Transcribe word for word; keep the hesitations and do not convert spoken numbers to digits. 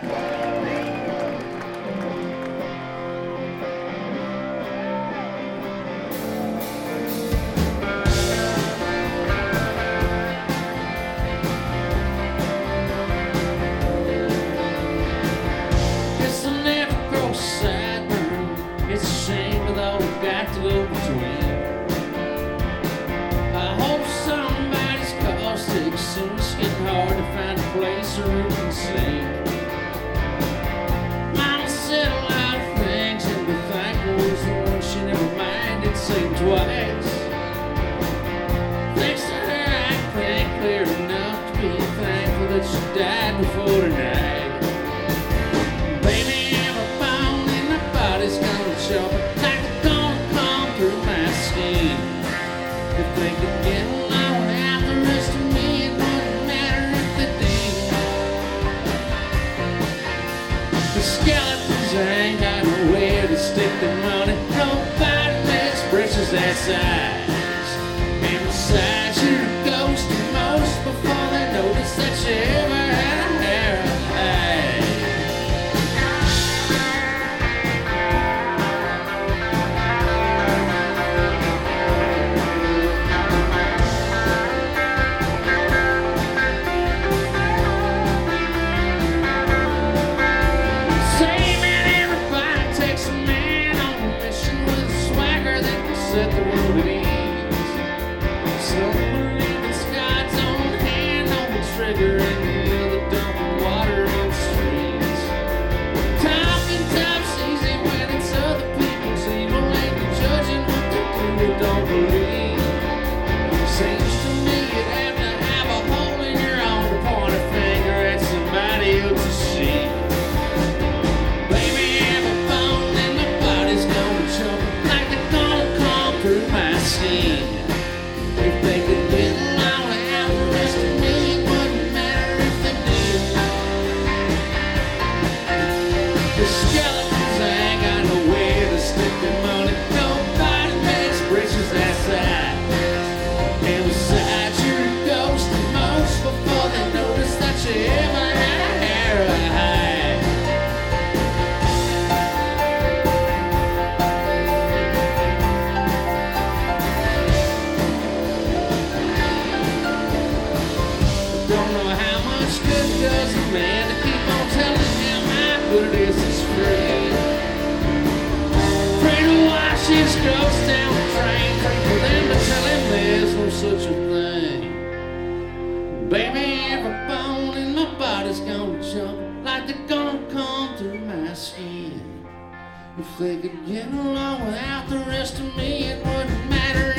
To go between. I hope somebody's caustic. Soon it's getting hard to find a place where we can sleep. Mama said a lot of things, and be thankful was the one she never minded saying twice. Thanks to her, I can think clear enough to be thankful that she died before tonight. Baby, every bone in my body's gonna show me. If they could get along without the rest of me, it wouldn't matter if they did. The skeletons ain't got nowhere to stick their money. Nobody makes britches that size. And besides, you're a ghost to most before they notice that you ever had a hair of set the world at ease. Some believe it's God's own hand on the trigger, and the other dumping water in the streets. Talking top's easy when it's other people's evil, and you're judging what they do or don't believe. Seems to me you'd have to have a hole in your own to point a finger at somebody else's sheep. Baby, every bone in my body's gonna jump like they're gonna come through my skin. If they could get along without the rest of me, it wouldn't matter if they did. The skeletons ain't got nowhere to stick their money. Nobody makes britches that size. And besides, you're a ghost to most before they notice that you ever had a hair of hide. Don't know how much good does a man to keep on telling him how good it is is free. Pray to watch his ghost down the train, pray for them to tell him there's no such a thing. Baby, every bone in my body's gonna jump like they're gonna come through my skin. If they could get along without the rest of me, it wouldn't matter